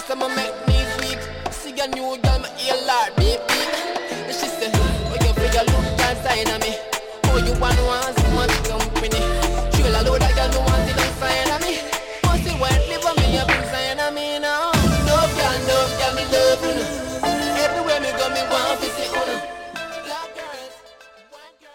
Some make knees weak. See a new girl, my ear lard, baby. And she said, oh, you figure look inside of me. Oh, you want so much company.